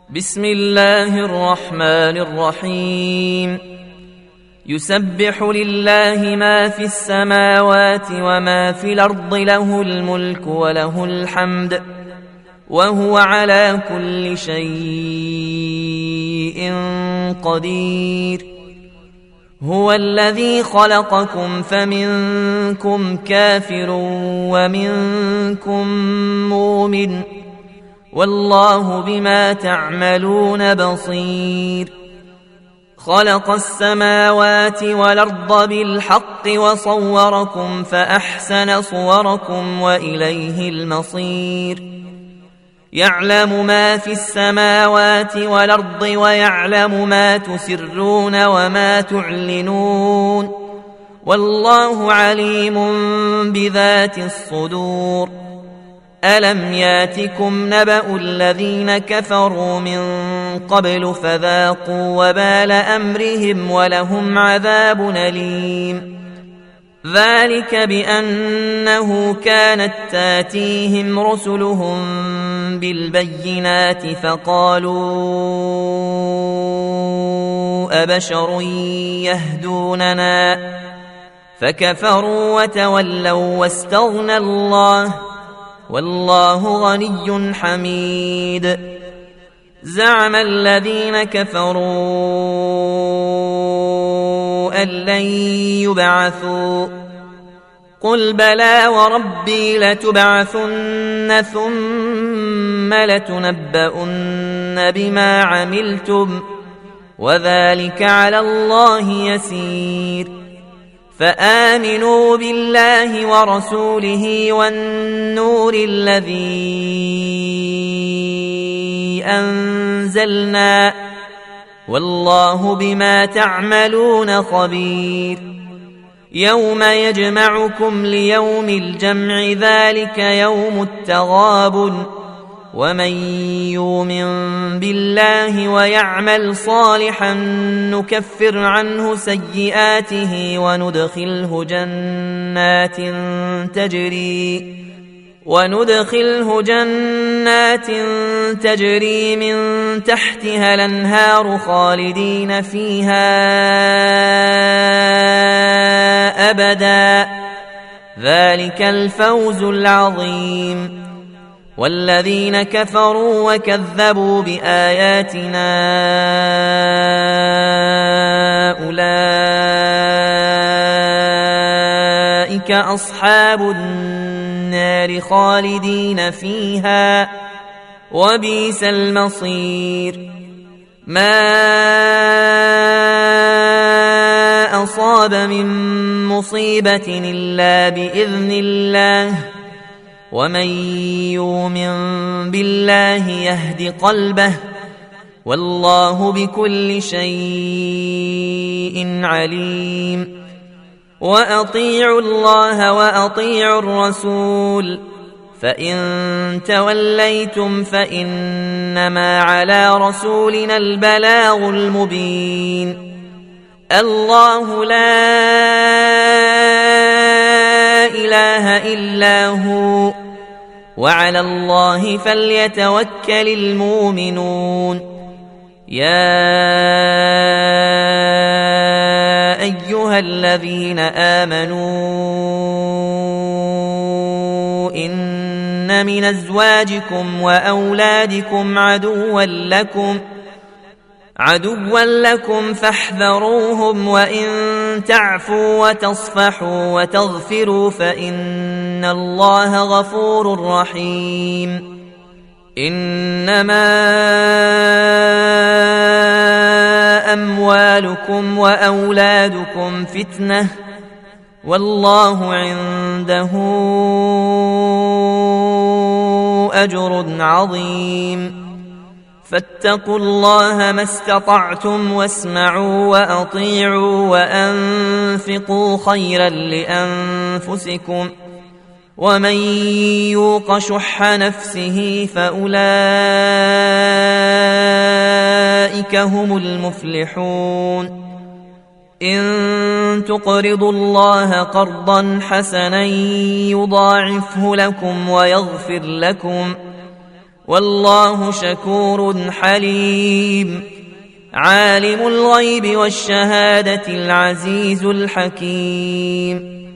بسم الله الرحمن الرحيم. يسبح لله ما في السماوات وما في الأرض، له الملك وله الحمد وهو على كل شيء قدير. هو الذي خلقكم فمنكم كافر ومنكم مؤمن، والله بما تعملون بصير. خلق السماوات والأرض بالحق وصوركم فأحسن صوركم وإليه المصير. يعلم ما في السماوات والأرض ويعلم ما تسرون وما تعلنون، والله عليم بذات الصدور. ألم ياتكم نبأ الذين كفروا من قبل فذاقوا وبال أمرهم ولهم عذاب أليم. ذلك بأنه كانت تاتيهم رسلهم بالبينات فقالوا أبشر يهدوننا، فكفروا وتولوا واستغنى الله، والله غني حميد. زعم الذين كفروا أن لن يبعثوا، قل بلى وربي لتبعثن ثم لتنبؤن بما عملتم، وذلك على الله يسير. فآمنوا بالله ورسوله والنور الذي أنزلنا، والله بما تعملون خبير. يوم يجمعكم ليوم الجمع، ذلك يوم التغابن. ومن يؤمن بالله ويعمل صالحا نكفر عنه سيئاته وندخله جنات تجري من تحتها الأنهار خالدين فيها أبدا، ذلك الفوز العظيم. والذين كفروا وكذبوا بآياتنا أولئك أصحاب النار خالدين فيها، وبئس المصير. ما أصاب من مصيبة إلا بإذن الله، ومن يؤمن بالله يهد قلبه، والله بكل شيء عليم. وأطيعوا الله وأطيعوا الرسول، فإن توليتم فإنما على رسولنا البلاغ المبين. الله لا إله إلا هو، وعلى الله فليتوكل المؤمنون. يا أيها الذين آمنوا إن من أزواجكم وأولادكم عدوا لكم فاحذروهم، وإن تعفوا وتصفحوا وتغفروا فإن الله غفور رحيم. إنما أموالكم وأولادكم فتنة، والله عنده أجر عظيم. فاتقوا الله ما استطعتم، واسمعوا وأطيعوا وأنفقوا خيرا لأنفسكم، ومن يوق شح نفسه فأولئك هم المفلحون. إن تقرضوا الله قرضا حسنا يضاعفه لكم ويغفر لكم، والله شكور حليم عالم الغيب والشهادة العزيز الحكيم